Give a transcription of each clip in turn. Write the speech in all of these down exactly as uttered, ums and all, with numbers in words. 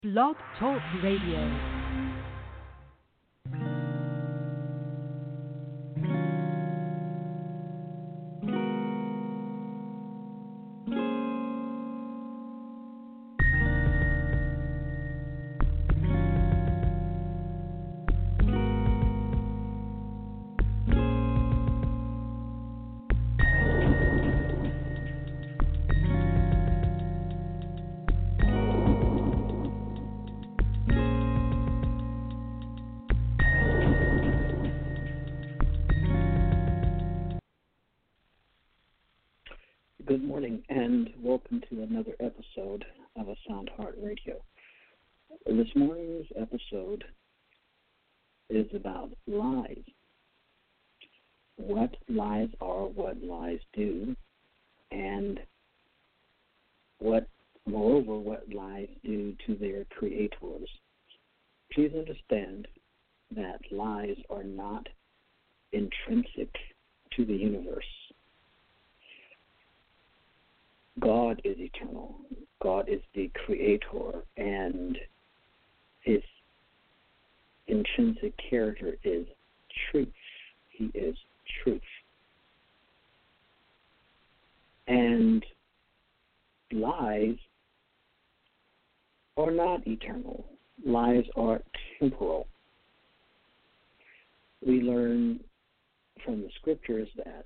Blog Talk Radio. Good morning and welcome to another episode of A Sound Heart Radio. This morning's episode is about lies. What lies are, what lies do, and what, moreover, what lies do to their creators. Please understand that lies are not intrinsic to the universe. God is eternal. God is the creator, and his intrinsic character is truth. He is truth. And lies are not eternal. Lies are temporal. We learn from the scriptures that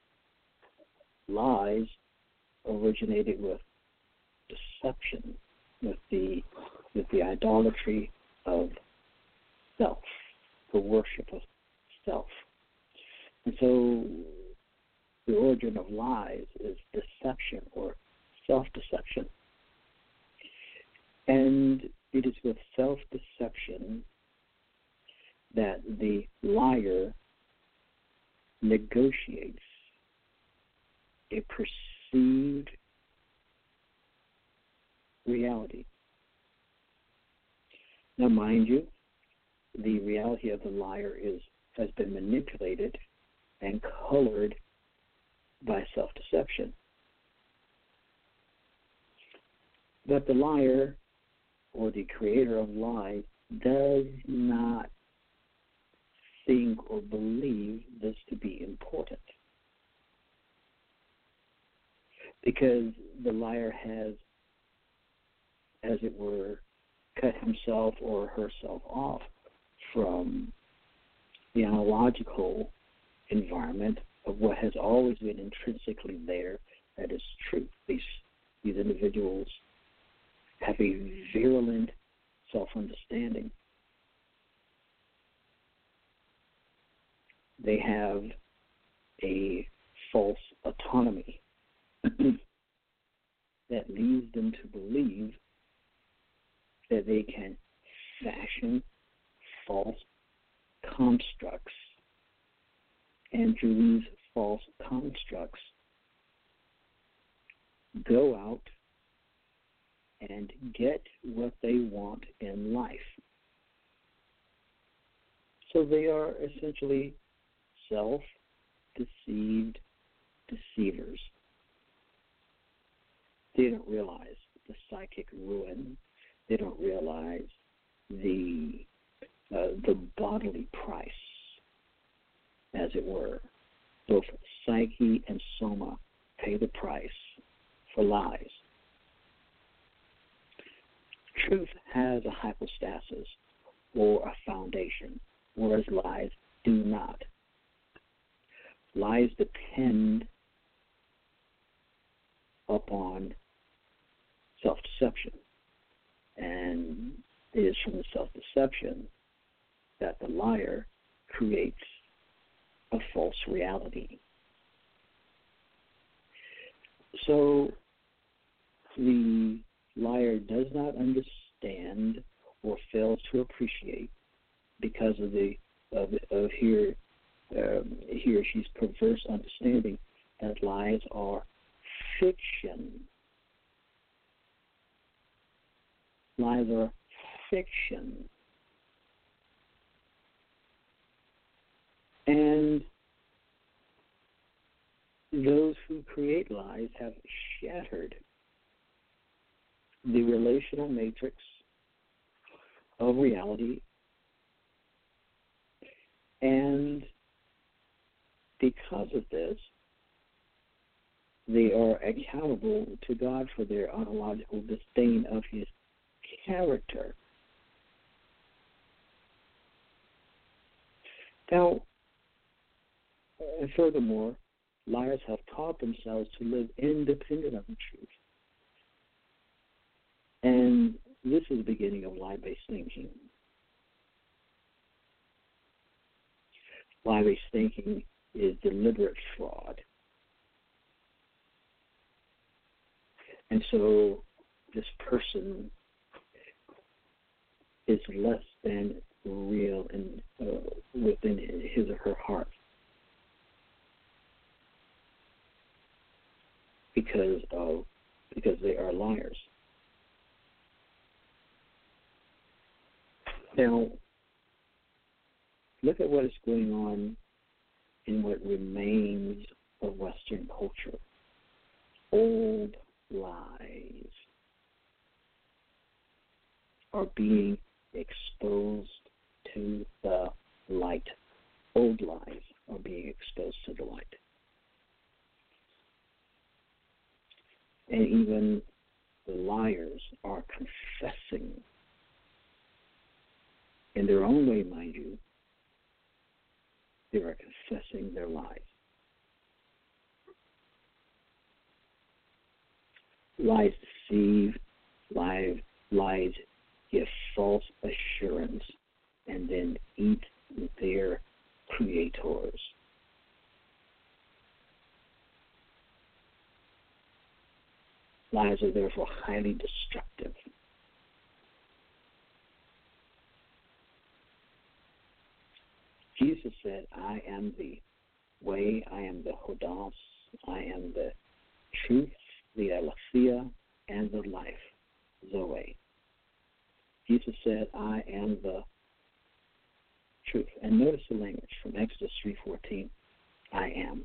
lies originated with deception, with the with the idolatry of self, the worship of self. And so the origin of lies is deception or self-deception. And it is with self-deception that the liar negotiates a perceived reality. Now, mind you, the reality of the liar is has been manipulated and colored by self-deception. But the liar, or the creator of lies, does not think or believe this to be important, because the liar has, as it were, cut himself or herself off from the analogical environment of what has always been intrinsically there, that is truth. These, these individuals have a virulent self-understanding. They have a false autonomy that leads them to believe that they can fashion false constructs, and through these false constructs go out and get what they want in life. So they are essentially self-deceived deceivers. They don't realize the psychic ruin. They don't realize the uh, the bodily price, as it were. Both psyche and soma pay the price for lies. Truth has a hypostasis, or a foundation, whereas lies do not. Lies depend upon self-deception, and it is from the self-deception that the liar creates a false reality. So the liar does not understand or fails to appreciate, because of the of, of here um, he or she's perverse understanding, that lies are fiction. Lies are fiction. And those who create lies have shattered the relational matrix of reality, and because of this, they are accountable to God for their ontological disdain of his character. Now, and furthermore, liars have taught themselves to live independent of the truth. And this is the beginning of lie-based thinking. Lie-based thinking is deliberate fraud. And so this person is less than real in, uh, within his or her heart because of because they are liars. Now, look at what is going on in what remains of Western culture. Old lies are being exposed to the light. Old lies are being exposed to the light. And even the liars are confessing, in their own way, mind you, they are confessing their lies. Lies deceive, lies, lies give false assurance, and then eat their creators. Lies are therefore highly destructive. Jesus said, I am the way, I am the Hodos, I am the truth, the Aletheia, and the life, Zoe. Jesus said, I am the truth. And notice the language from Exodus three fourteen, I am.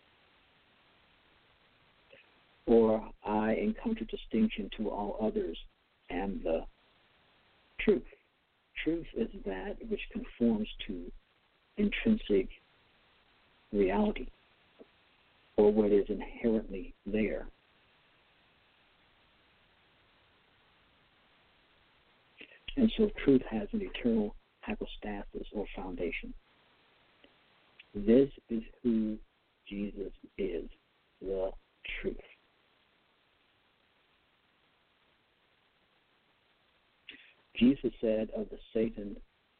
Or I, in contradistinction to all others, am the truth. Truth is that which conforms to intrinsic reality, or what is inherently there. And so truth has an eternal hypostasis or foundation. This is who Jesus is, the truth. Jesus said of the Satan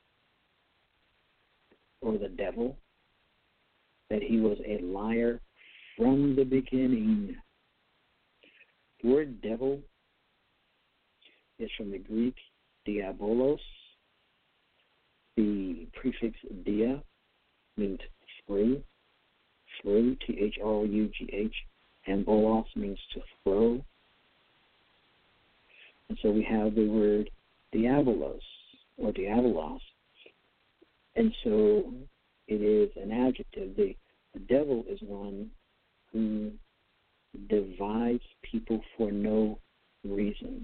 or the devil that he was a liar from the beginning. The word devil is from the Greek diabolos. The prefix dia means through, through, T H R O U G H, and bolos means to throw. And so we have the word diabolos or diabolos. And so it is an adjective. The, the devil is one who divides people for no reason.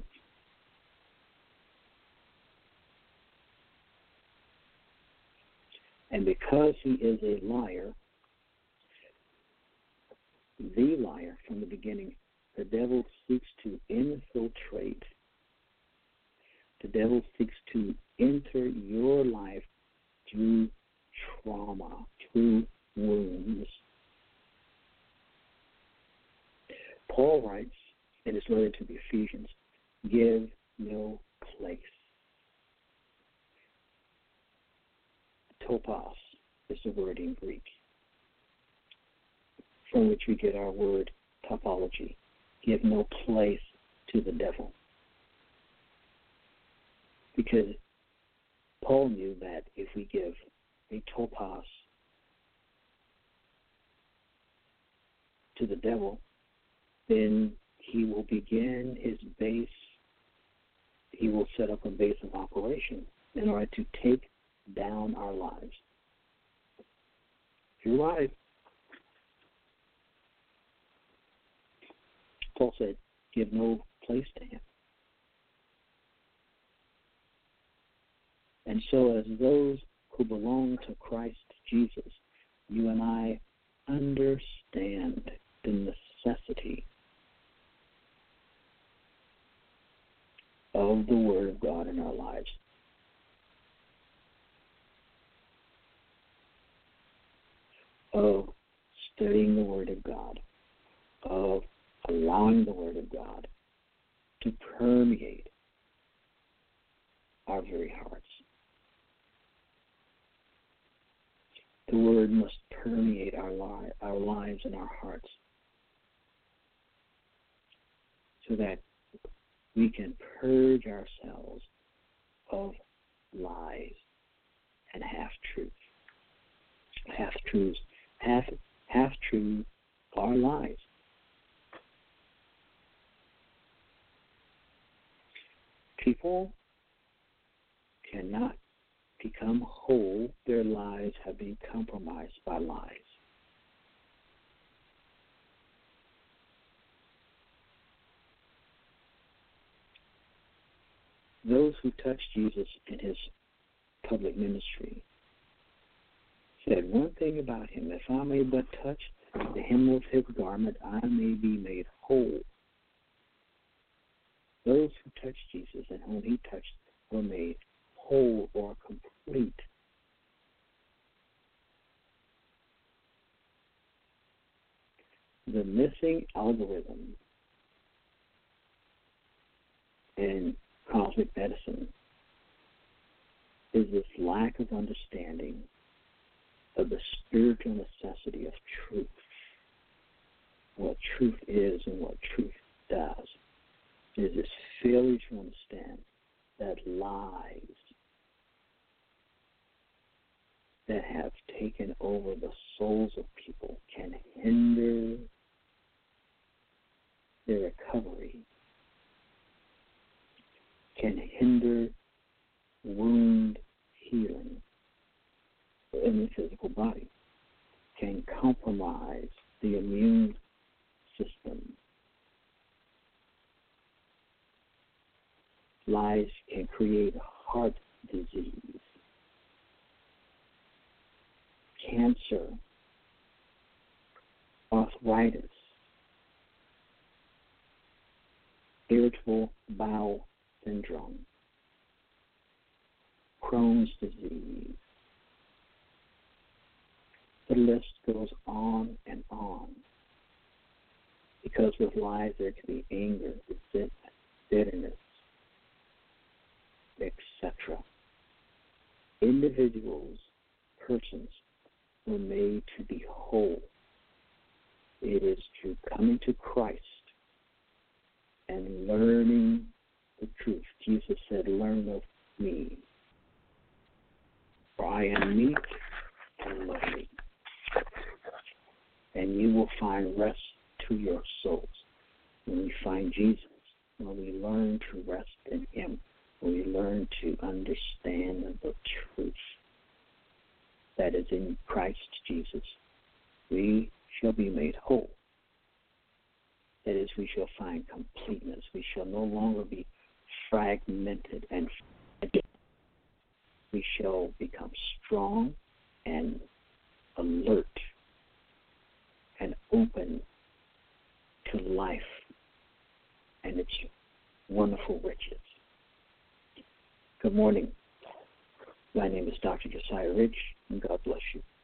And because he is a liar, the liar from the beginning, the devil seeks to infiltrate. The devil seeks to enter your life through trauma, through wounds. Paul writes in his letter to the Ephesians, give no place. Topos is the word in Greek, from which we get our word topology. Give no place to the devil. Because Paul knew that if we give a topos to the devil, then he will begin his base, he will set up a base of operation in order to take down our lives. Your life. Paul said, give no place to him. And so as those who belong to Christ Jesus, you and I understand the necessity of the Word of God in our lives. Of studying the Word of God, of allowing the Word of God to permeate our very hearts. The Word must permeate our, li- our lives and our hearts so that we can purge ourselves of lies and half-truths. Half-truths. Half, half-truths are lies. People cannot become whole. Their lives have been compromised by lies. Those who touched Jesus in his public ministry said one thing about him: if I may but touch the hem of his garment, I may be made whole. Those who touched Jesus and whom he touched were made whole or complete. The missing algorithm in cosmic medicine is this lack of understanding of the spiritual necessity of truth, what truth is and what truth does. It is this failure to understand that lies that have taken over the souls of people can hinder their recovery, can hinder wound healing in the physical body, can compromise the immune system. Lies can create heart disease, cancer, arthritis, irritable bowel syndrome, Crohn's disease. The list goes on and on. Because with lies there can be anger, resentment, bitterness, et cetera. Individuals, persons, were made to be whole. It is through coming to Christ and learning the truth. Jesus said, "Learn of me, for I am meek and lowly, and you will find rest to your souls." When we find Jesus, when we learn to rest in him, when we learn to understand the truth that is in Christ Jesus, we shall be made whole. That is, we shall find completeness. We shall no longer be fragmented and fragile. We shall become strong and alert and open to life and its wonderful riches. Good morning. My name is Doctor Josiah Rich, and God bless you.